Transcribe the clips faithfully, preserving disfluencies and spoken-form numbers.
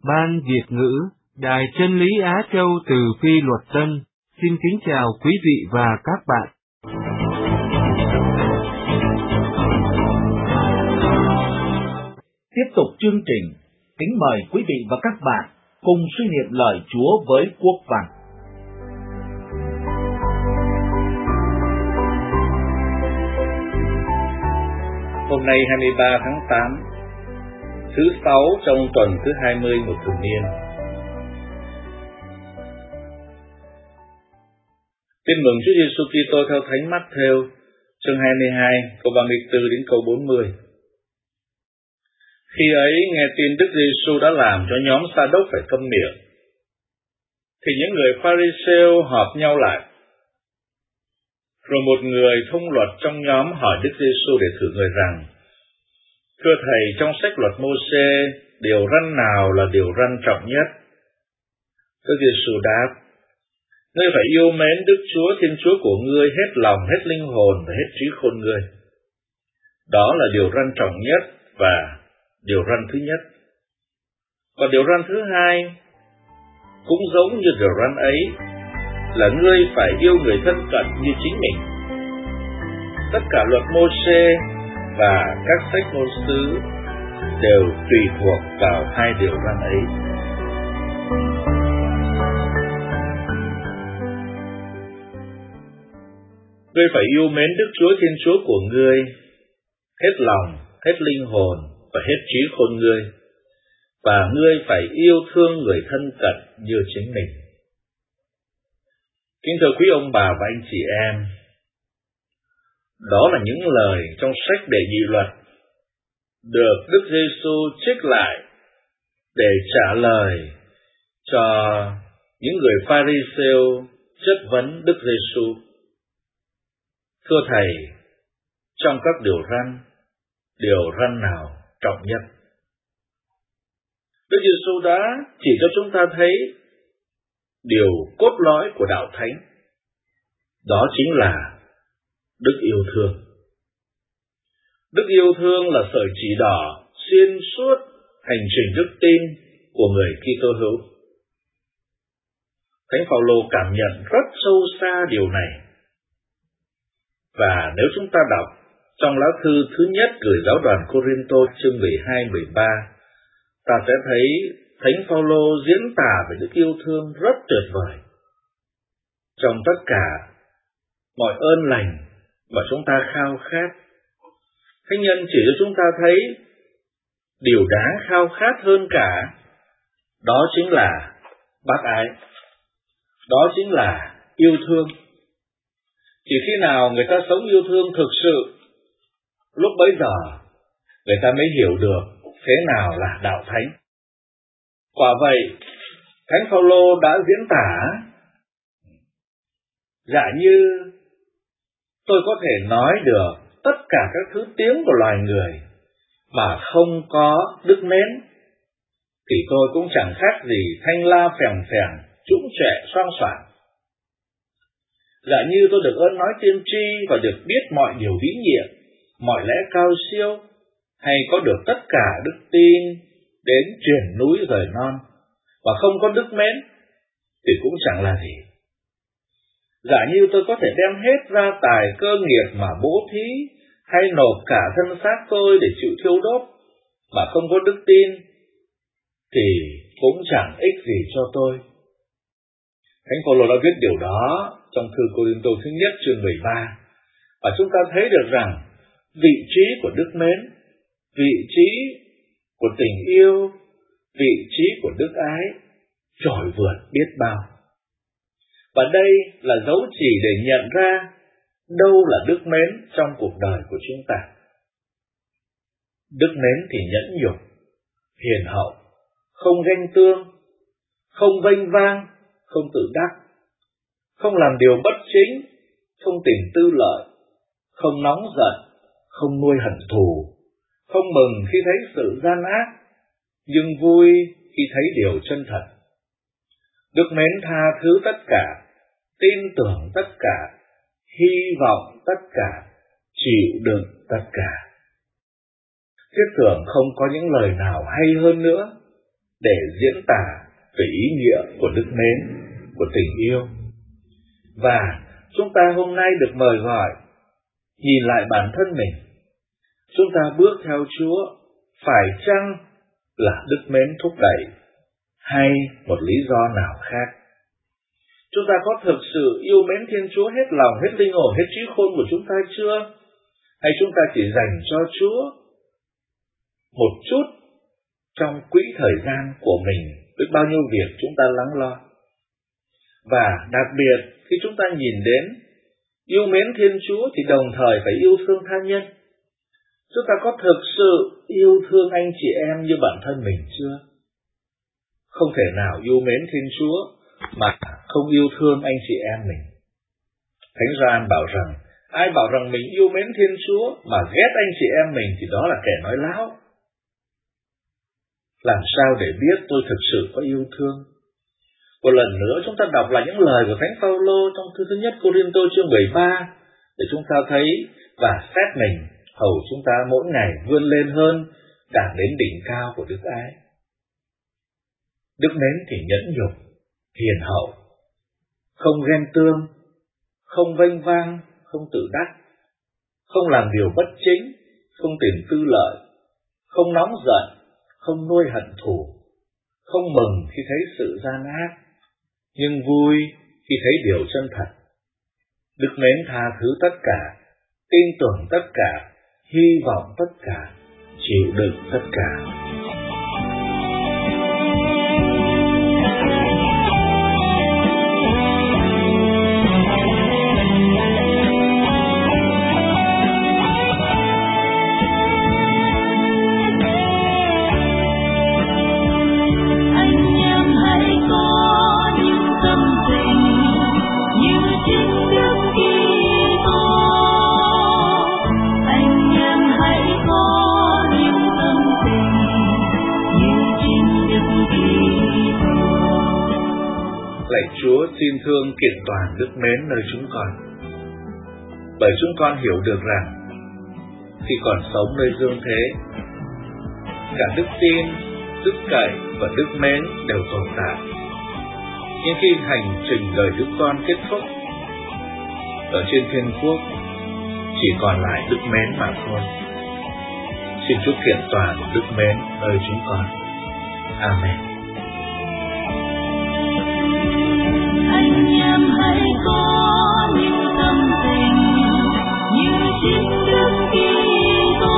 Ban Việt ngữ, Đài Chân lý Á Châu từ Phi Luật Tân, xin kính chào quý vị và các bạn. Tiếp tục chương trình, kính mời quý vị và các bạn cùng suy niệm lời Chúa với quốc văn. Hôm nay hai mươi ba tháng tám, thứ sáu trong tuần thứ hai mươi một thường niên. Tin mừng Chúa Giêsu Kitô theo Thánh Mát-thêu, chương hai mươi hai, câu ba mươi tư đến câu bốn mươi. Khi ấy nghe tin Đức Giêsu đã làm cho nhóm Sa-đốc phải câm miệng, thì những người Pha-ri-sêu họp nhau lại. Rồi một người thông luật trong nhóm hỏi Đức Giêsu để thử người rằng: Thưa Thầy, trong sách luật Mô-sê, điều răn nào là điều răn trọng nhất? Đức Giêsu đáp: Ngươi phải yêu mến Đức Chúa Thiên Chúa của ngươi hết lòng, hết linh hồn và hết trí khôn ngươi. Đó là điều răn trọng nhất và điều răn thứ nhất. Còn điều răn thứ hai cũng giống như điều răn ấy, là ngươi phải yêu người thân cận như chính mình. Tất cả luật Mô-sê và các sách ngôn sứ đều tùy thuộc vào hai điều răn ấy. Ngươi phải yêu mến Đức Chúa Thiên Chúa của ngươi hết lòng, hết linh hồn và hết trí khôn ngươi, và ngươi phải yêu thương người thân cận như chính mình. Kính thưa quý ông bà và anh chị em, đó là những lời trong sách Đệ Nhị Luật được Đức Giêsu trích lại để trả lời cho những người Pha-ri-sêu chất vấn Đức Giêsu. Thưa Thầy, trong các điều răn, điều răn nào trọng nhất? Đức Giêsu đã chỉ cho chúng ta thấy điều cốt lõi của đạo thánh, đó chính là đức yêu thương. Đức yêu thương là sợi chỉ đỏ xuyên suốt hành trình đức tin của người Kitô hữu. Thánh Phaolô cảm nhận rất sâu xa điều này. Và nếu chúng ta đọc trong lá thư thứ nhất gửi giáo đoàn Cô-rinh-tô chương mười hai mười ba, ta sẽ thấy Thánh Phaolô diễn tả về đức yêu thương rất tuyệt vời. Trong tất cả mọi ơn lành mà chúng ta khao khát, Thánh Nhân chỉ cho chúng ta thấy điều đáng khao khát hơn cả, đó chính là bác ái, đó chính là yêu thương. Chỉ khi nào người ta sống yêu thương thực sự, lúc bấy giờ người ta mới hiểu được thế nào là đạo thánh. Quả vậy, Thánh Phaolô đã diễn tả: Giả như tôi có thể nói được tất cả các thứ tiếng của loài người mà không có đức mến, thì tôi cũng chẳng khác gì thanh la phèn phèn, trũng trệ xoang xoảng. Giả như tôi được ơn nói tiên tri và được biết mọi điều bí nhiệm, mọi lẽ cao siêu, hay có được tất cả đức tin đến chuyển núi rời non, và không có đức mến, thì cũng chẳng là gì. Giả như tôi có thể đem hết gia tài cơ nghiệp mà bố thí, hay nộp cả thân xác tôi để chịu thiêu đốt, mà không có đức tin, thì cũng chẳng ích gì cho tôi. Thánh Phaolô đã viết điều đó trong thư Cô-rinh-tô thứ nhất chương mười ba, và chúng ta thấy được rằng vị trí của đức mến, vị trí của tình yêu, vị trí của đức ái trội vượt biết bao. Và đây là dấu chỉ để nhận ra đâu là đức mến trong cuộc đời của chúng ta. Đức mến thì nhẫn nhục, hiền hậu, không ganh tương, không vênh vang, không tự đắc, không làm điều bất chính, không tìm tư lợi, không nóng giận, không nuôi hận thù, không mừng khi thấy sự gian ác, nhưng vui khi thấy điều chân thật. Đức mến tha thứ tất cả, tin tưởng tất cả, hy vọng tất cả, chịu đựng tất cả. Thiết tưởng không có những lời nào hay hơn nữa, để diễn tả về ý nghĩa của đức mến, của tình yêu. Và chúng ta hôm nay được mời gọi nhìn lại bản thân mình. Chúng ta bước theo Chúa phải chăng là đức mến thúc đẩy hay một lý do nào khác? Chúng ta có thực sự yêu mến Thiên Chúa hết lòng, hết linh hồn, hết trí khôn của chúng ta chưa? Hay chúng ta chỉ dành cho Chúa một chút trong quỹ thời gian của mình với bao nhiêu việc chúng ta lắng lo? Và đặc biệt khi chúng ta nhìn đến yêu mến Thiên Chúa thì đồng thời phải yêu thương tha nhân. Chúng ta có thực sự yêu thương anh chị em như bản thân mình chưa? Không thể nào yêu mến Thiên Chúa mà không yêu thương anh chị em mình. Thánh Gioan bảo rằng ai bảo rằng mình yêu mến Thiên Chúa mà ghét anh chị em mình thì đó là kẻ nói láo. Làm sao để biết tôi thực sự có yêu thương? Một lần nữa chúng ta đọc lại những lời của Thánh Phaolô trong thư thứ nhất Cô-rinh-tô chương mười ba để chúng ta thấy và xét mình hầu chúng ta mỗi ngày vươn lên hơn, đạt đến đỉnh cao của đức ái. Đức mến thì nhẫn nhục, hiền hậu, không ghen tương, không vênh vang, không tự đắc, không làm điều bất chính, không tìm tư lợi, không nóng giận, không nuôi hận thù, không mừng khi thấy sự gian ác, nhưng vui khi thấy điều chân thật. Đức mến tha thứ tất cả, tin tưởng tất cả, hy vọng tất cả, chịu đựng tất cả. Lạy Chúa, xin thương kiện toàn đức mến nơi chúng con, bởi chúng con hiểu được rằng khi còn sống nơi dương thế, cả đức tin, đức cậy và đức mến đều tồn tại. Nhưng khi hành trình đời chúng con kết thúc, ở trên thiên quốc chỉ còn lại đức mến mà thôi. Xin Chúa kiện toàn đức mến nơi chúng con. Amen. Anh em hãy có những tâm tình như chính Đức Kitô.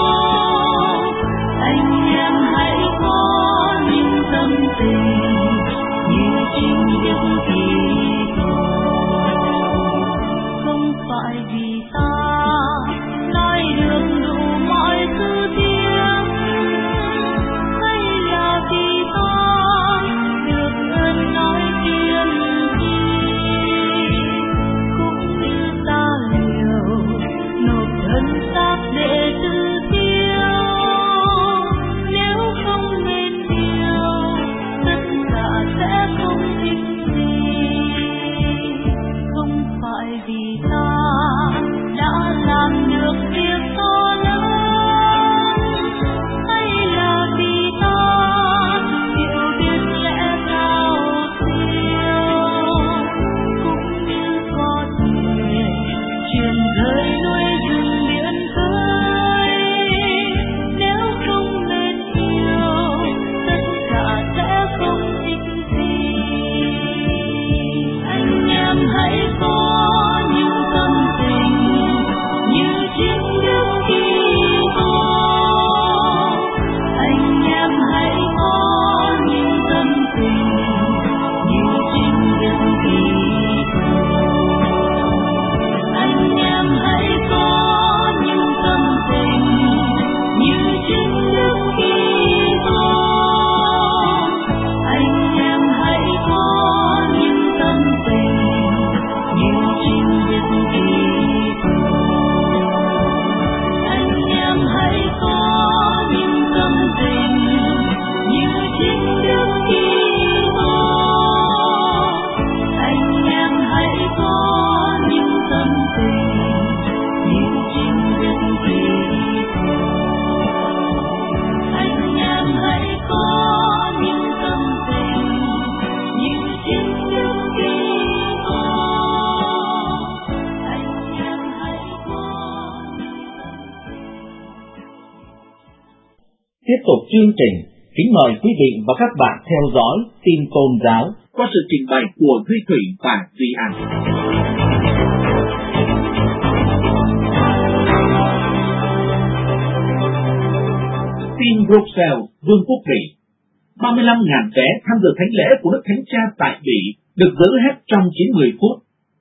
Anh em hãy có những tâm tình như chính Đức Kitô. Không phải vì ta nói được đủ mọi thứ tiếng, hay là vì ta được ơn nói tiếng thân xác để tự tiêu. Nếu không nên yêu, tất Tiếp tục chương trình, kính mời quý vị và các bạn theo dõi tin tôn giáo qua sự trình bày của Duy Thủy và Duy An. Tin Bruxelles, Vương quốc Bỉ. ba mươi lăm nghìn vé tham dự thánh lễ của Đức Thánh Cha tại Bỉ được giữ hết trong chín mươi phút.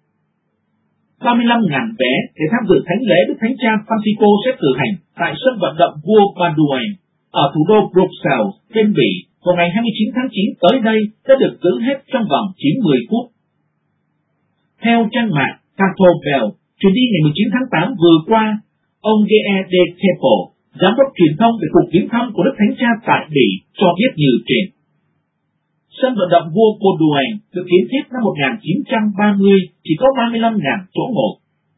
ba mươi lăm nghìn vé để tham dự thánh lễ Đức Thánh Cha Francisco sẽ cử hành tại sân vận động vua Baudouin ở thủ đô Bruxelles, bên Bỉ vào ngày hai mươi chín tháng chín tới đây đã được giữ hết trong vòng chín mươi phút. Theo trang mạng Cantobel, chuyến đi ngày mười chín tháng tám vừa qua, ông G E D Keppel, giám đốc truyền thông về cuộc viếng thăm của Đức Thánh Cha tại Bỉ, cho biết như trên. Sân vận động vua Baudouin được kiến thiết năm một nghìn chín trăm ba mươi, chỉ có ba mươi lăm nghìn chỗ ngồi.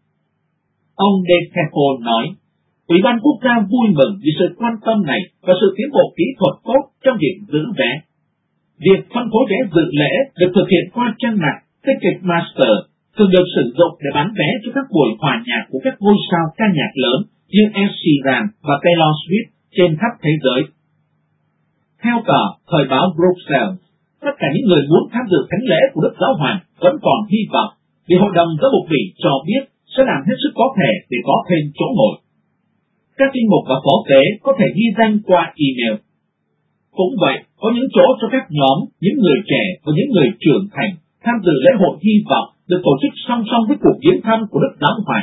Ông De Keppel nói, Ủy ban quốc gia vui mừng vì sự quan tâm này và sự tiến bộ kỹ thuật tốt trong việc giữ vé. Việc phân phối vé dự lễ được thực hiện qua trang mạng Ticketmaster, thường được sử dụng để bán vé cho các buổi hòa nhạc của các ngôi sao ca nhạc lớn như Ed Sheeran và Taylor Swift trên khắp thế giới. Theo tờ Thời báo Bruxelles, tất cả những người muốn tham dự thánh lễ của Đức Giáo Hoàng vẫn còn hy vọng, vì Hội đồng Giám mục Bỉ cho biết sẽ làm hết sức có thể để có thêm chỗ ngồi. Các linh mục và phó tế có thể ghi danh qua email. Cũng vậy, có những chỗ cho các nhóm, những người trẻ và những người trưởng thành tham dự lễ hội hy vọng được tổ chức song song với cuộc viếng thăm của Đức Giáo Hoàng.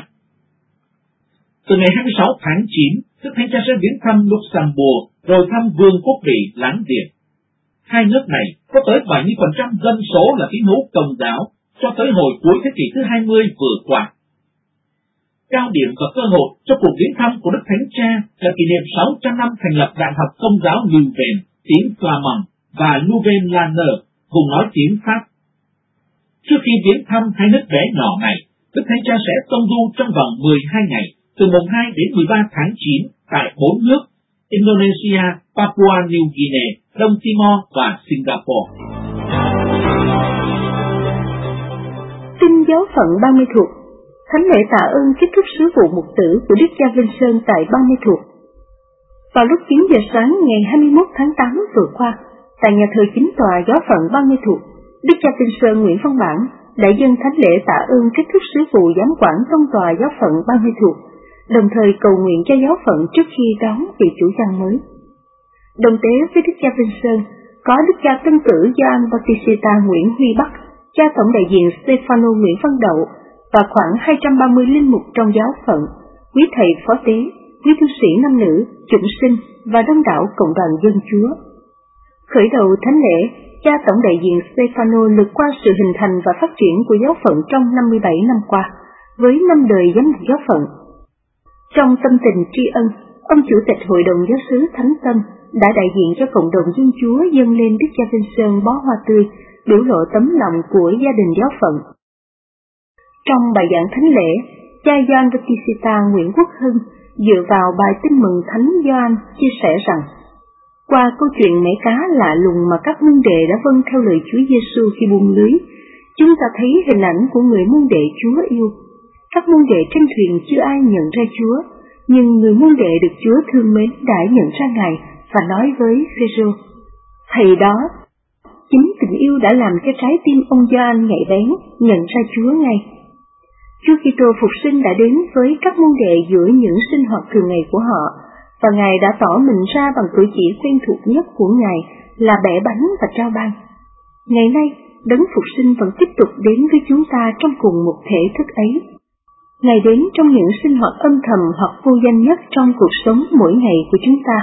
Từ ngày hai mươi sáu tháng chín, Đức Thánh Cha sẽ viếng thăm Luxembourg rồi thăm Vương quốc Bỉ láng giềng. Hai nước này có tới bảy mươi phần trăm dân số là tín hữu Công giáo cho tới hồi cuối thế kỷ thứ hai mươi vừa qua. Cao điểm và cơ hội cho cuộc viếng thăm của Đức Thánh Cha là kỷ niệm sáu trăm năm thành lập Đại học Công giáo Louvain, tiếng Flamand, và Louvain-la-Neuve, vùng nói tiếng Pháp. Trước khi viếng thăm hai nước bé nhỏ này, Đức Thánh Cha sẽ tông du trong vòng mười hai ngày, từ mùng hai đến mười ba tháng chín, tại bốn nước Indonesia, Papua New Guinea, Đông Timor và Singapore. Tin giáo phận Ban Mê Thuột. Thánh lễ tạ ơn kết thúc sứ vụ mục tử của Đức cha Vinh Sơn tại Ban Mê Thuột. Vào lúc chín giờ sáng ngày hai mươi mốt tháng tám vừa qua, tại nhà thờ chính tòa giáo phận Ban Mê Thuột, Đức cha Vinh Sơn Nguyễn Văn Bản đã dâng thánh lễ tạ ơn kết thúc sứ vụ giám quản tông tòa giáo phận Ban Mê Thuột, đồng thời cầu nguyện cho giáo phận trước khi đón vị chủ giăng mới. Đồng tế với Đức cha Vinh Sơn có Đức cha Tân cử Gioan Bautista Nguyễn Huy Bắc, cha tổng đại diện Stefano Nguyễn Văn Đậu và khoảng hai trăm ba mươi linh mục trong giáo phận, quý thầy phó tế, quý tu sĩ nam nữ, chủng sinh và đông đảo cộng đoàn dân Chúa. Khởi đầu thánh lễ, cha tổng đại diện Stefano lược qua sự hình thành và phát triển của giáo phận trong năm mươi bảy năm qua, với năm đời giám mục giáo phận. Trong tâm tình tri ân, ông chủ tịch Hội đồng Giáo xứ Thánh Tâm đã đại diện cho cộng đồng dân Chúa dâng lên Đức cha Vinh Sơn bó hoa tươi, biểu lộ tấm lòng của gia đình giáo phận. Trong bài giảng thánh lễ, cha Gioan Bautista Nguyễn Quốc Hưng dựa vào bài tin mừng Thánh Gioan chia sẻ rằng, qua câu chuyện mẻ cá lạ lùng mà các môn đệ đã vâng theo lời Chúa Giêsu khi buông lưới, chúng ta thấy hình ảnh của người môn đệ Chúa yêu. Các môn đệ trên thuyền chưa ai nhận ra Chúa, nhưng người môn đệ được Chúa thương mến đã nhận ra Ngài và nói với Phêrô: Thầy đó, chính tình yêu đã làm cho trái tim ông Gioan nhạy bén, nhận ra Chúa ngay. Chúa Kitô phục sinh đã đến với các môn đệ giữa những sinh hoạt thường ngày của họ, và Ngài đã tỏ mình ra bằng cử chỉ quen thuộc nhất của Ngài là bẻ bánh và trao ban. Ngày nay, Đấng phục sinh vẫn tiếp tục đến với chúng ta trong cùng một thể thức ấy. Ngài đến trong những sinh hoạt âm thầm hoặc vô danh nhất trong cuộc sống mỗi ngày của chúng ta.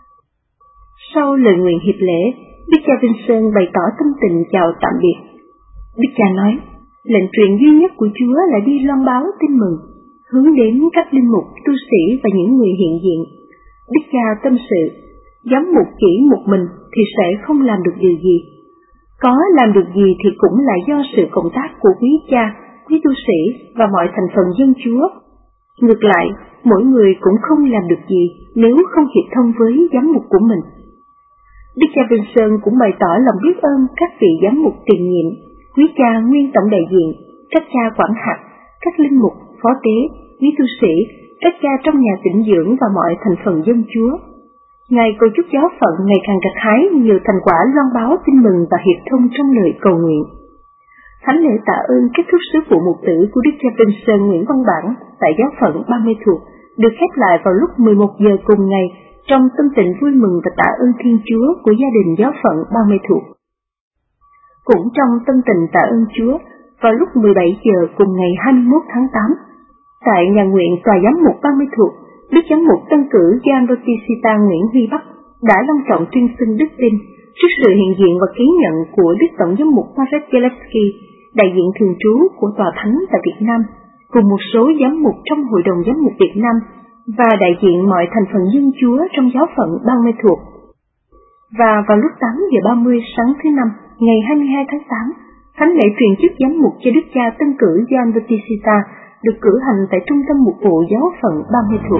Sau lời nguyện hiệp lễ, Đức cha Vinh Sơn bày tỏ tâm tình chào tạm biệt. Đức cha nói, lệnh truyền duy nhất của Chúa là đi loan báo tin mừng, hướng đến các linh mục, tu sĩ và những người hiện diện. Đức cha tâm sự, giám mục chỉ một mình thì sẽ không làm được điều gì. Có làm được gì thì cũng là do sự cộng tác của quý cha, quý tu sĩ và mọi thành phần dân Chúa. Ngược lại, mỗi người cũng không làm được gì nếu không hiệp thông với giám mục của mình. Đức cha Vinh Sơn cũng bày tỏ lòng biết ơn các vị giám mục tiền nhiệm, quý cha nguyên tổng đại diện, các cha quản hạt, các linh mục, phó tế, quý tu sĩ, các cha trong nhà tĩnh dưỡng và mọi thành phần dân Chúa. Ngài cầu chúc giáo phận ngày càng gặt hái nhiều thành quả loan báo tin mừng và hiệp thông trong lời cầu nguyện. Thánh lễ tạ ơn kết thúc sứ vụ mục tử của Đức cha Vincent Nguyễn Văn Bản tại giáo phận Ba Mươi Thuộc được khép lại vào lúc mười một giờ cùng ngày trong tâm tình vui mừng và tạ ơn Thiên Chúa của gia đình giáo phận Ba Mươi Thuộc. Cũng trong tâm tình tạ ơn Chúa, vào lúc mười bảy giờ cùng ngày hai mươi mốt tháng tám, tại nhà nguyện tòa giám mục Ba Mươi Thuộc, Đức giám mục tân cử Gioan Bautista Nguyễn Huy Bắc đã long trọng tuyên xưng đức tin trước sự hiện diện và ký nhận của Đức tổng giám mục Marek Zalewski, đại diện thường trú của Tòa Thánh tại Việt Nam, cùng một số giám mục trong Hội đồng Giám mục Việt Nam và đại diện mọi thành phần dân Chúa trong giáo phận Ba Mươi Thuộc. Và vào lúc tám giờ ba mươi sáng thứ Năm, ngày hai mươi hai tháng tám, thánh lễ truyền chức giám mục cho Đức cha tân cử Gioan Bautista được cử hành tại Trung tâm Mục vụ giáo phận Ba Mươi Thuộc.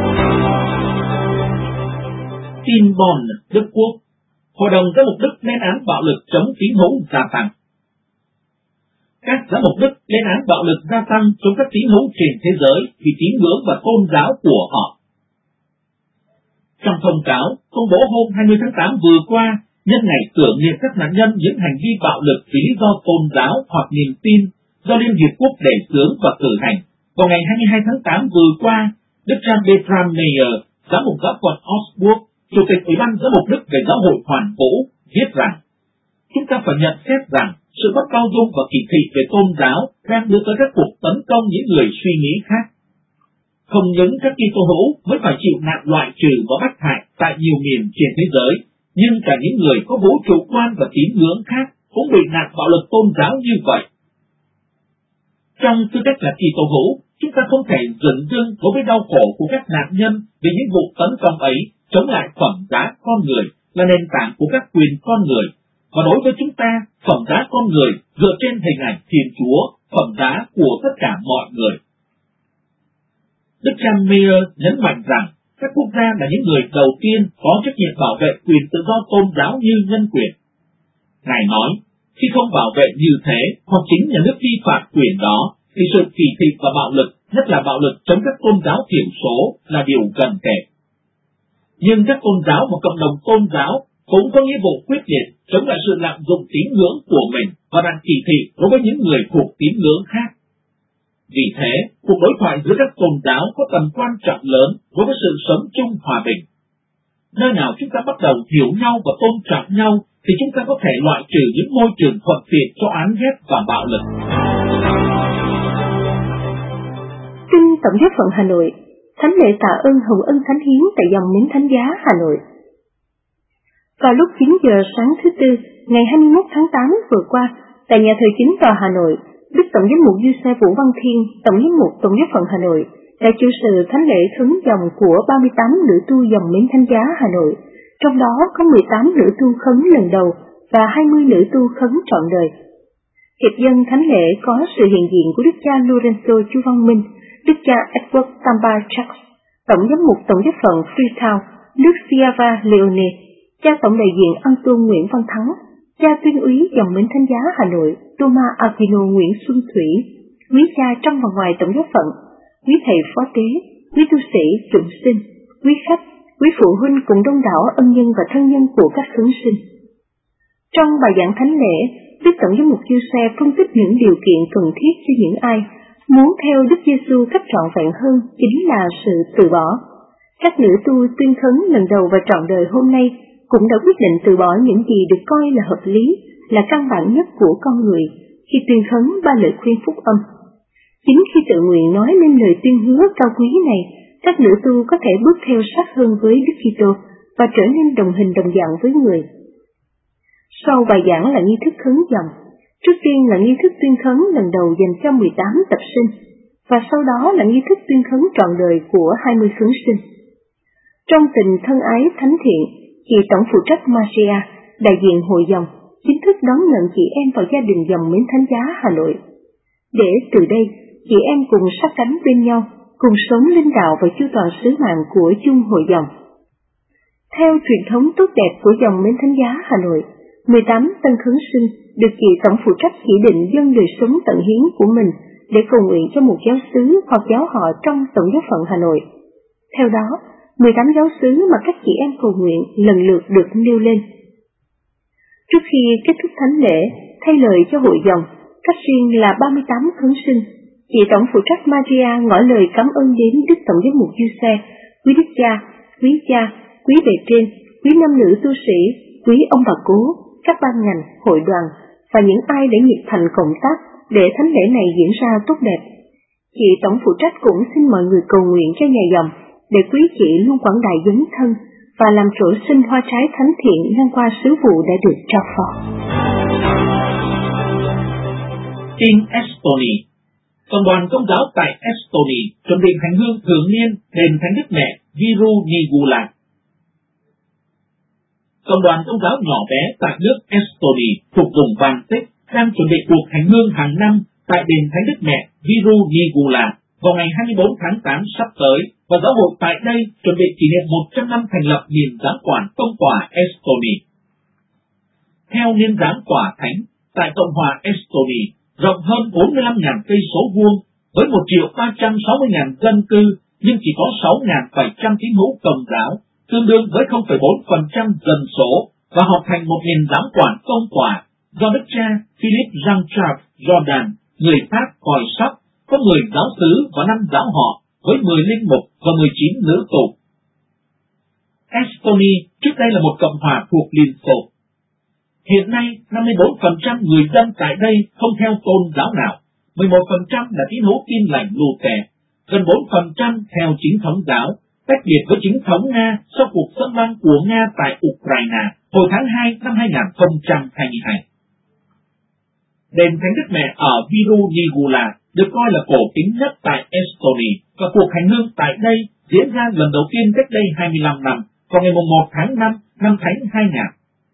Tin Bonn, Đức Quốc, Hội đồng Giám mục Đức lên án bạo lực chống tín hữu gia tăng. Các giám mục Đức lên án bạo lực gia tăng chống các tín hữu trên thế giới vì tín ngưỡng và tôn giáo của họ. Trong thông cáo công bố hôm hai mươi tháng tám vừa qua, nhân ngày tưởng niệm các nạn nhân những hành vi bạo lực vì lý do tôn giáo hoặc niềm tin do Liên Hiệp Quốc đề xướng và cử hành, vào ngày hai mươi hai tháng tám vừa qua, Đức cha Bertram Meyer, giám mục giáo phận Augsburg, Chủ tịch Ủy ban Giám mục Đức về Giáo hội Hoàn Vũ, viết rằng: chúng ta phải nhận xét rằng sự bất bao dung và kỳ thị về tôn giáo đang đưa tới các cuộc tấn công những người suy nghĩ khác. Không những các Kitô hữu mới phải chịu nạn loại trừ và bách hại tại nhiều miền trên thế giới, nhưng cả những người có vũ trụ quan và tín ngưỡng khác cũng bị nạn bạo lực tôn giáo như vậy. Trong tư cách là Kitô hữu, chúng ta không thể dừng dưng đối với đau khổ của các nạn nhân vì những vụ tấn công ấy chống lại phẩm giá con người là nền tảng của các quyền con người, và đối với chúng ta, phẩm giá con người dựa trên hình ảnh Thiên Chúa, phẩm giá của tất cả mọi người. Đức cha Meyer nhấn mạnh rằng các quốc gia là những người đầu tiên có trách nhiệm bảo vệ quyền tự do tôn giáo như nhân quyền. Ngài nói, khi không bảo vệ như thế, hoặc chính nhà nước vi phạm quyền đó, thì sự kỳ thị và bạo lực, nhất là bạo lực chống các tôn giáo thiểu số, là điều cần kể. Nhưng các tôn giáo và cộng đồng tôn giáo cũng có nghĩa vụ quyết liệt chống lại sự lạm dụng tín ngưỡng của mình và đang kỳ thị đối với những người thuộc tín ngưỡng khác. Vì thế, cuộc đối thoại giữa các tôn giáo có tầm quan trọng lớn đối với sự sống chung hòa bình. Nơi nào chúng ta bắt đầu hiểu nhau và tôn trọng nhau, thì chúng ta có thể loại trừ những môi trường thuận tiện cho án ghét và bạo lực. Tin Tổng giáo phận Hà Nội, thánh lễ tạ ơn Hồng Ân Thánh Hiến tại dòng Miến Thánh Giá Hà Nội. Vào lúc chín giờ sáng thứ Tư, ngày hai mươi mốt tháng tám vừa qua, tại nhà thờ chính tòa Hà Nội, Đức Tổng giám mục Giuse Vũ Văn Thiên, Tổng giám mục Tổng giáo phận Hà Nội, đã chủ sự thánh lễ khấn dòng của ba mươi tám nữ tu dòng Miến Thánh Giá Hà Nội, trong đó có mười tám nữ tu khấn lần đầu và hai mươi nữ tu khấn trọn đời. Hiệp dân thánh lễ có sự hiện diện của Đức cha Lorenzo Chu Văn Minh, Đức cha Edward Tamba Chucks, Tổng giám mục Tổng giáo phận Freetown, Đức Fiava Leone, cha tổng đại diện Anton Nguyễn Văn Thắng, cha tuyên úy dòng Miến Thánh Giá Hà Nội Thomas Aquino Nguyễn Xuân Thủy, quý cha trong và ngoài Tổng giáo phận, quý thầy phó tế, quý tu sĩ phụng sinh, quý khách, quý phụ huynh cùng đông đảo ân nhân và thân nhân của các khấn sinh. Trong bài giảng thánh lễ, Đức Tổng giám mục Giuse phân tích những điều kiện cần thiết cho những ai muốn theo Đức Giêsu cách trọn vẹn hơn chính là sự từ bỏ. Các nữ tu tuyên khấn lần đầu và trọn đời hôm nay cũng đã quyết định từ bỏ những gì được coi là hợp lý, là căn bản nhất của con người khi tuyên khấn ba lời khuyên phúc âm. Chính khi tự nguyện nói lên lời tuyên hứa cao quý này, các nữ tu có thể bước theo sát hơn với Đức Kitô và trở nên đồng hình đồng dạng với người. Sau bài giảng là nghi thức khấn dòng, trước tiên là nghi thức tuyên khấn lần đầu dành cho mười tám tập sinh, và sau đó là nghi thức tuyên khấn trọn đời của hai mươi khấn sinh. Trong tình thân ái thánh thiện, chị tổng phụ trách Maria, đại diện hội dòng, chính thức đón nhận chị em vào gia đình dòng Miến Thánh Giá Hà Nội. Để từ đây, chị em cùng sát cánh bên nhau, cùng sống linh đạo và chu toàn sứ mạng của chung hội dòng. Theo truyền thống tốt đẹp của dòng Miến Thánh Giá Hà Nội, mười tám tân khấn sinh được chị tổng phụ trách chỉ định dâng đời sống tận hiến của mình để cầu nguyện cho một giáo xứ hoặc giáo họ trong Tổng giáo phận Hà Nội. Theo đó, mười tám giáo xứ mà các chị em cầu nguyện lần lượt được nêu lên. Trước khi kết thúc thánh lễ, thay lời cho hội dòng, cách riêng là ba mươi tám khấn sinh, chị tổng phụ trách Maria ngỏ lời cảm ơn đến Đức Tổng giám mục Giuse, quý đức cha, quý cha, quý bề trên, quý nam nữ tu sĩ, quý ông bà cố, các ban ngành, hội đoàn và những ai đã nhiệt thành cộng tác để thánh lễ này diễn ra tốt đẹp. Chị tổng phụ trách cũng xin mọi người cầu nguyện cho nhà dòng để quý chị luôn quảng đại dấn thân và làm trổ sinh hoa trái thánh thiện ngang qua sứ vụ đã được trao phó. In Estonia, Cộng đoàn Công giáo tại Estonia chuẩn bị hành hương thường niên đền Thánh Đức Mẹ Viru Nigula. Cộng đoàn Công giáo nhỏ bé tại nước Estonia thuộc vùng Baltic đang chuẩn bị cuộc hành hương hàng năm tại đền Thánh Đức Mẹ Viru Nigula vào ngày hai mươi bốn tháng tám sắp tới, và giáo hội tại đây chuẩn bị kỷ niệm một trăm năm thành lập niên giáng quản Công quả Estonia. Theo niên giáng quả thánh tại Cộng hòa Estonia, rộng hơn bốn mươi lăm nghìn cây số vuông với một triệu ba trăm sáu mươi nghìn dân cư, nhưng chỉ có sáu nghìn bảy trăm tín hữu Công giáo, tương đương với không phẩy bốn phần trăm dân số, và hợp thành một nền giám quản công quả do đức cha Philip Jean-Charles Jordan, người Pháp coi sóc, có mười giáo xứ và năm giáo họ với mười linh mục và mười chín nữ tụ. Estonia trước đây là một cộng hòa thuộc Liên Xô. Hiện nay, năm mươi bốn phần trăm người dân tại đây không theo tôn giáo nào, mười một phần trăm là tín hữu Tin lành Luther, gần bốn phần trăm theo chính thống giáo, tách biệt với chính thống Nga sau cuộc xâm lăng của Nga tại Ukraine hồi tháng hai năm hai nghìn không trăm hai mươi hai. Đền Thánh Đức Mẹ ở Viru Nigula được coi là cổ kính nhất tại Estonia, và cuộc hành hương tại đây diễn ra lần đầu tiên cách đây hai mươi lăm năm, vào ngày một tháng năm năm Thánh hai nghìn.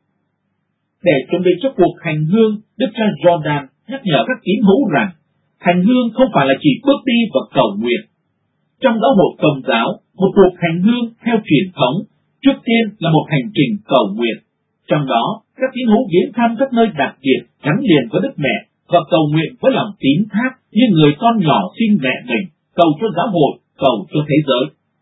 Để chuẩn bị cho cuộc hành hương, Đức cha Jordan nhắc nhở các tín hữu rằng hành hương không phải là chỉ bước đi và cầu nguyện. Trong giáo hội Công giáo, một cuộc hành hương theo truyền thống trước tiên là một hành trình cầu nguyện. Trong đó, các tín hữu viếng thăm các nơi đặc biệt gắn liền với Đức Mẹ và cầu nguyện với lòng tín thác như người con nhỏ xin mẹ mình, cầu cho giáo hội, cầu cho thế giới.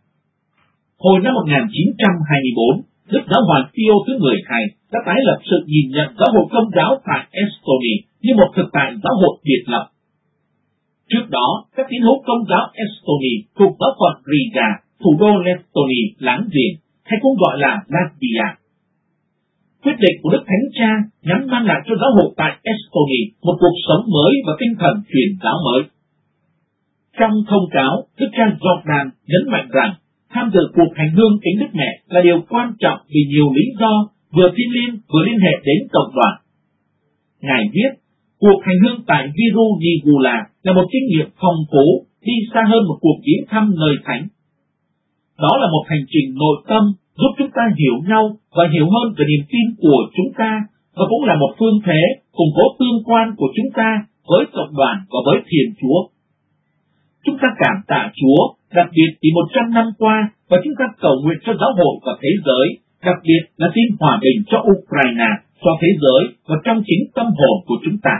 Hồi năm một nghìn chín trăm hai mươi tư, Đức Giáo hoàng Pio thứ mười hai đã tái lập sự nhìn nhận giáo hội Công giáo tại Estonia như một thực tại giáo hội biệt lập. Trước đó, các tín hữu Công giáo Estonia thuộc giáo phận Riga, thủ đô Estonia láng giềng, hay cũng gọi là Latvia. Quyết định của Đức Thánh Cha nhằm mang lại cho giáo hội tại Estonia một cuộc sống mới và tinh thần truyền giáo mới. Trong thông cáo, Đức cha Jordan nhấn mạnh rằng tham dự cuộc hành hương kính Đức Mẹ là điều quan trọng vì nhiều lý do, vừa thiêng liêng vừa liên hệ đến cộng đoàn. Ngài viết, cuộc hành hương tại Viru Nigula là một kinh nghiệm phong phú, đi xa hơn một cuộc viếng thăm nơi thánh. Đó là một hành trình nội tâm giúp chúng ta hiểu nhau và hiểu hơn về niềm tin của chúng ta, và cũng là một phương thế củng cố tương quan của chúng ta với cộng đoàn và với Thiên Chúa. Chúng ta cảm tạ Chúa, đặc biệt vì một trăm năm qua, và chúng ta cầu nguyện cho giáo hội và thế giới, đặc biệt là xin hòa bình cho Ukraine, cho thế giới và trong chính tâm hồn của chúng ta.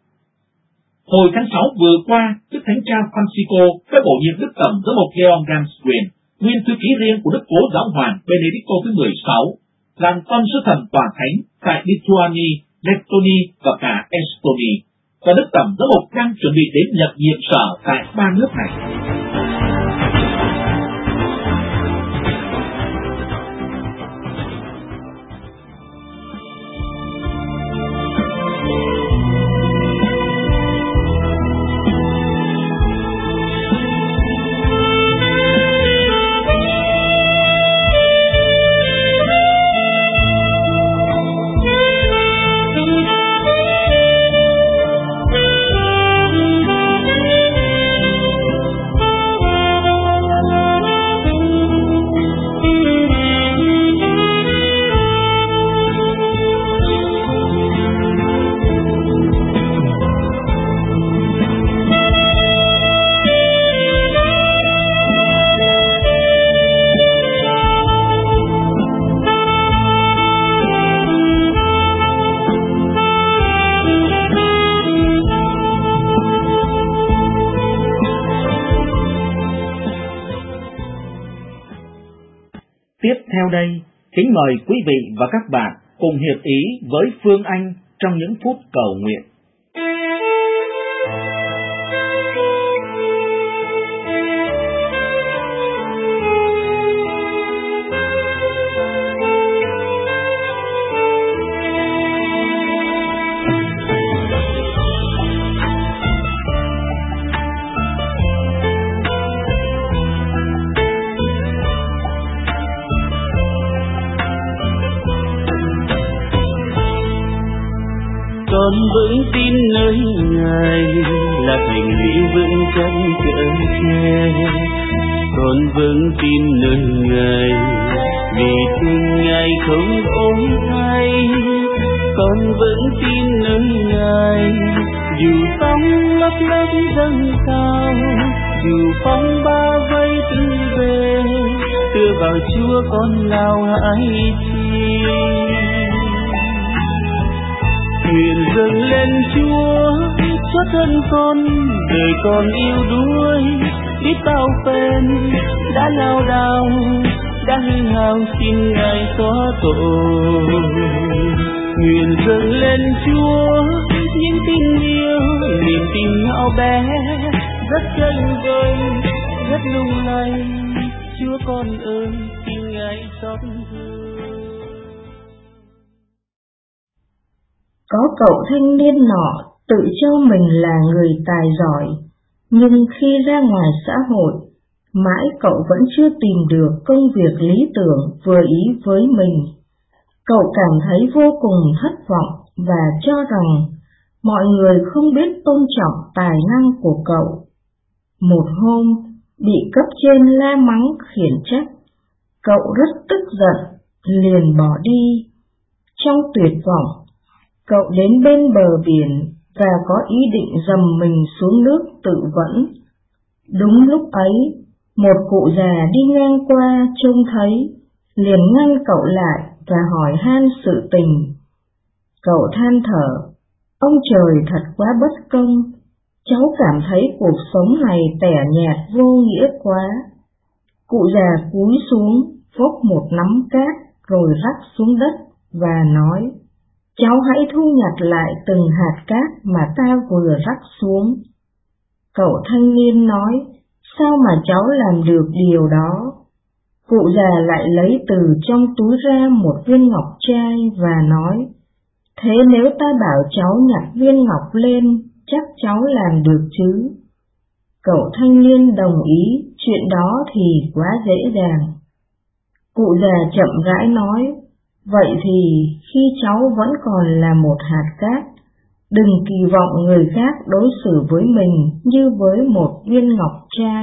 Hồi tháng sáu vừa qua, Đức Thánh Cha Francisco đã bổ nhiệm Đức Tổng giám mục Leon Gamsgren, nguyên thư ký riêng của Đức Cố Giáo hoàng Benedicto thứ mười sáu, làm con sứ thần tòa thánh tại Lithuania, Estonia và cả Estonia, và Đức Tổng giám mục đang chuẩn bị đến nhận nhiệm sở tại ba nước này. theo đây, kính mời quý vị và các bạn cùng hiệp ý với Phương Anh trong những phút cầu nguyện. Con vững tin nơi Ngài là thành lũy vững chắc chở che. Con vững tin nơi Ngài vì thương Ngài không ốm thay. Con vững tin nơi Ngài dù sóng lấp lấp dâng cao, dù phong ba vây tư về, tựa vào Chúa con nào hãy chi. Nguyện dâng lên Chúa cho thân con, đời con yêu đuối biết bao phen đã lao đao, đã hư hao xin Ngài xóa tội. Nguyện dâng lên Chúa những tình yêu, niềm tin nhỏ bé rất chân vơi, rất lung lay. Chúa con ơi xin Ngài xót thương. Có cậu thanh niên nọ tự cho mình là người tài giỏi, nhưng khi ra ngoài xã hội, mãi cậu vẫn chưa tìm được công việc lý tưởng vừa ý với mình. Cậu cảm thấy vô cùng thất vọng và cho rằng mọi người không biết tôn trọng tài năng của cậu. Một hôm, bị cấp trên la mắng khiển trách, cậu rất tức giận, liền bỏ đi. Trong tuyệt vọng, cậu đến bên bờ biển và có ý định dầm mình xuống nước tự vẫn. Đúng lúc ấy, một cụ già đi ngang qua trông thấy, liền ngăn cậu lại và hỏi han sự tình. Cậu than thở, ông trời thật quá bất công, cháu cảm thấy cuộc sống này tẻ nhạt vô nghĩa quá. Cụ già cúi xuống, vốc một nắm cát rồi rắc xuống đất và nói, cháu hãy thu nhặt lại từng hạt cát mà ta vừa rắc xuống. Cậu thanh niên nói, sao mà cháu làm được điều đó? Cụ già lại lấy từ trong túi ra một viên ngọc trai và nói, thế nếu ta bảo cháu nhặt viên ngọc lên, chắc cháu làm được chứ? Cậu thanh niên đồng ý, chuyện đó thì quá dễ dàng. Cụ già chậm rãi nói, vậy thì khi cháu vẫn còn là một hạt cát, đừng kỳ vọng người khác đối xử với mình như với một viên ngọc trai.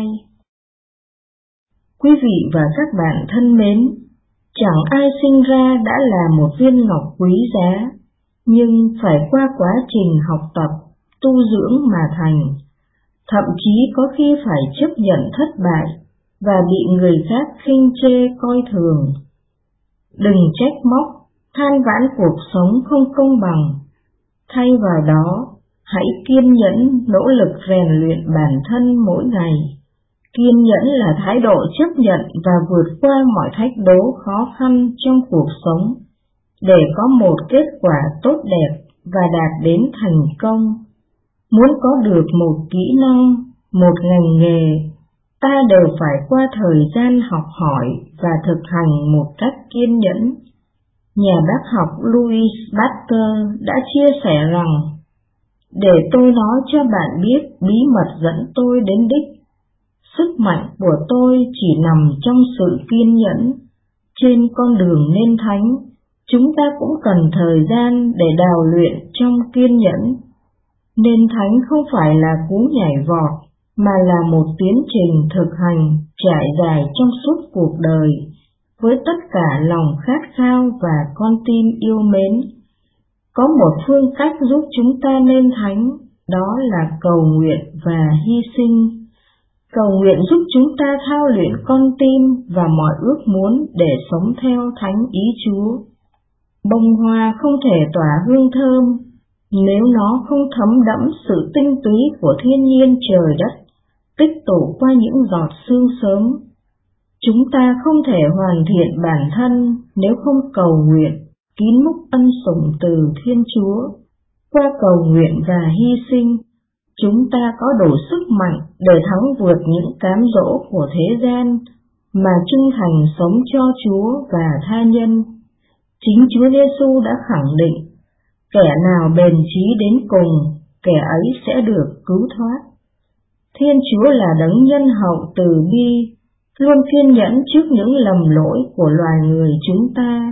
Quý vị và các bạn thân mến, chẳng ai sinh ra đã là một viên ngọc quý giá, nhưng phải qua quá trình học tập, tu dưỡng mà thành. Thậm chí có khi phải chấp nhận thất bại và bị người khác khinh chê coi thường. Đừng trách móc, than vãn cuộc sống không công bằng. Thay vào đó, hãy kiên nhẫn nỗ lực rèn luyện bản thân mỗi ngày. Kiên nhẫn là thái độ chấp nhận và vượt qua mọi thách đố khó khăn trong cuộc sống, để có một kết quả tốt đẹp và đạt đến thành công. Muốn có được một kỹ năng, một ngành nghề, ta đều phải qua thời gian học hỏi và thực hành một cách kiên nhẫn. Nhà bác học Louis Pasteur đã chia sẻ rằng, để tôi nói cho bạn biết bí mật dẫn tôi đến đích. Sức mạnh của tôi chỉ nằm trong sự kiên nhẫn. Trên con đường nên thánh, chúng ta cũng cần thời gian để đào luyện trong kiên nhẫn. Nên thánh không phải là cú nhảy vọt, mà là một tiến trình thực hành trải dài trong suốt cuộc đời, với tất cả lòng khát khao và con tim yêu mến. Có một phương cách giúp chúng ta nên thánh, đó là cầu nguyện và hy sinh. Cầu nguyện giúp chúng ta thao luyện con tim và mọi ước muốn để sống theo thánh ý Chúa. Bông hoa không thể tỏa hương thơm nếu nó không thấm đẫm sự tinh túy của thiên nhiên trời đất, tích tụ qua những giọt sương sớm. Chúng ta không thể hoàn thiện bản thân nếu không cầu nguyện, kín múc ân sủng từ Thiên Chúa. Qua cầu nguyện và hy sinh, chúng ta có đủ sức mạnh để thắng vượt những cám dỗ của thế gian mà trung thành sống cho Chúa và tha nhân. Chính Chúa Giêsu đã khẳng định, kẻ nào bền chí đến cùng, kẻ ấy sẽ được cứu thoát. Thiên Chúa là đấng nhân hậu từ bi, luôn kiên nhẫn trước những lầm lỗi của loài người chúng ta.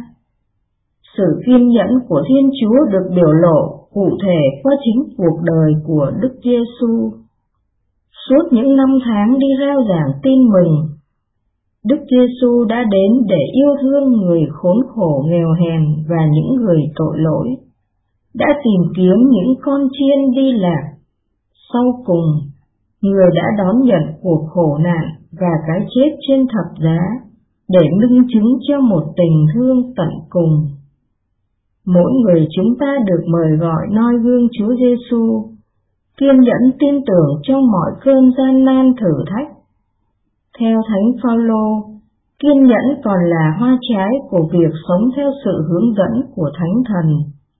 Sự kiên nhẫn của Thiên Chúa được biểu lộ cụ thể qua chính cuộc đời của Đức Giêsu. Suốt những năm tháng đi rao giảng tin mừng, Đức Giêsu đã đến để yêu thương người khốn khổ nghèo hèn và những người tội lỗi, đã tìm kiếm những con chiên đi lạc. Sau cùng, người đã đón nhận cuộc khổ nạn và cái chết trên thập giá để minh chứng cho một tình thương tận cùng. Mỗi người chúng ta được mời gọi noi gương Chúa Giêsu, kiên nhẫn tin tưởng trong mọi cơn gian nan thử thách. Theo Thánh Phaolô, kiên nhẫn còn là hoa trái của việc sống theo sự hướng dẫn của Thánh Thần.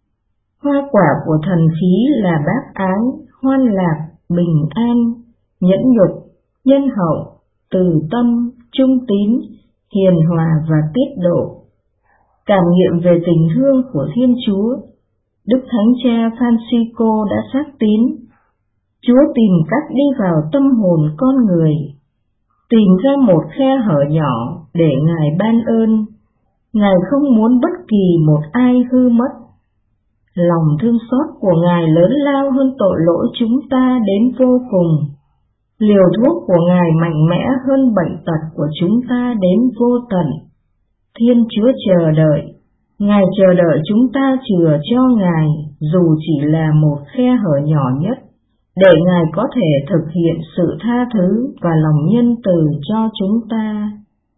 Hoa quả của thần khí là bác ái, hoan lạc, bình an, nhẫn nhục, nhân hậu, từ tâm, trung tín, hiền hòa và tiết độ. Cảm nghiệm về tình thương của Thiên Chúa, Đức Thánh Cha Francisco đã xác tín, Chúa tìm cách đi vào tâm hồn con người, tìm ra một khe hở nhỏ để Ngài ban ơn. Ngài không muốn bất kỳ một ai hư mất. Lòng thương xót của Ngài lớn lao hơn tội lỗi chúng ta đến vô cùng. Liều thuốc của Ngài mạnh mẽ hơn bệnh tật của chúng ta đến vô tận. Thiên Chúa chờ đợi, Ngài chờ đợi chúng ta chừa cho Ngài dù chỉ là một khe hở nhỏ nhất, để Ngài có thể thực hiện sự tha thứ và lòng nhân từ cho chúng ta.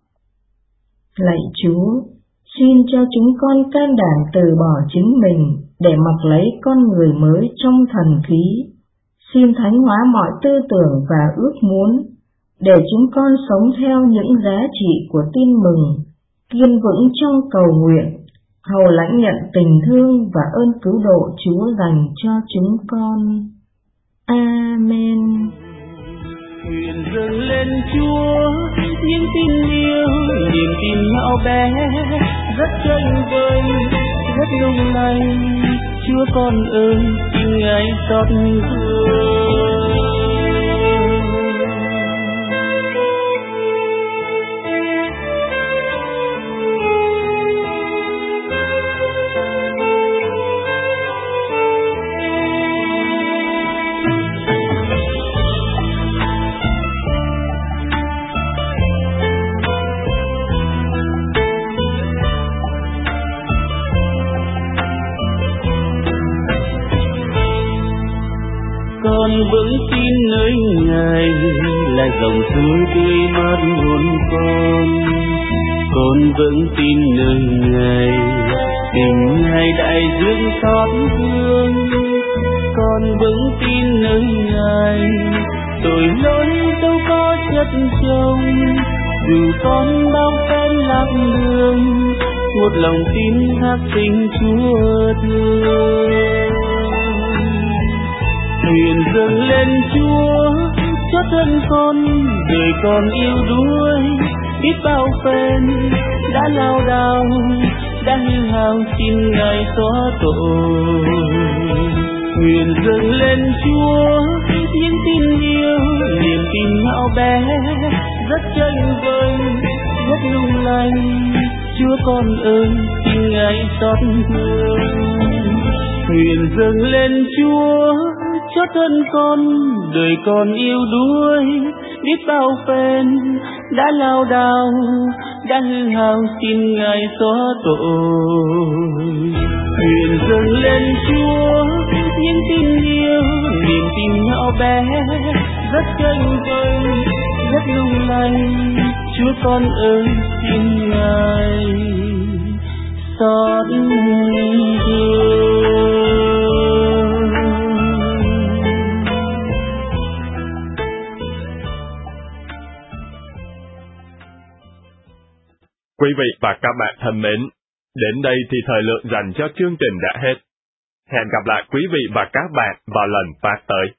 Lạy Chúa, xin cho chúng con can đảm từ bỏ chính mình để mặc lấy con người mới trong thần khí. Xin thánh hóa mọi tư tưởng và ước muốn, để chúng con sống theo những giá trị của tin mừng, kiên vững trong cầu nguyện, hầu lãnh nhận tình thương và ơn cứu độ Chúa dành cho chúng con. Amen. Nguyện dâng lên Chúa những tin yêu, niềm tin nhỏ bé, rất chân vơi, rất lung lay. Chúa con ơi, xin Ngài xót thương. Con vững tin nơi Ngài là dòng suối tươi mát hồn con. Con vững tin nơi Ngài, tình Ngài đại dương xót thương. Con vững tin nơi Ngài, tội lỗi đâu có chất chồng. Dù con bao phen lạc đường, một lòng tin thác tình Chúa thương. Nguyện dâng lên Chúa cho thân con, đời con yêu đuối biết bao phen đã lao đao, đã hư hao, xin Ngài xóa tội. Nguyện dâng lên Chúa những tin yêu, niềm tin nhỏ bé, rất chân vơi, rất lung lay. Chúa con ơi, xin Ngài xót thương. Nguyện dâng lên Chúa cho thân con, đời con yêu đuối biết bao phen đã lao đao, đã hư hao, xin Ngài xóa tội. Nguyện dâng lên Chúa những tin yêu, niềm tin nhỏ bé, rất chân vơi, rất lung lay. Chúa con ơi, xin Ngài xót thương. Quý vị và các bạn thân mến, đến đây thì thời lượng dành cho chương trình đã hết. Hẹn gặp lại quý vị và các bạn vào lần phát tới.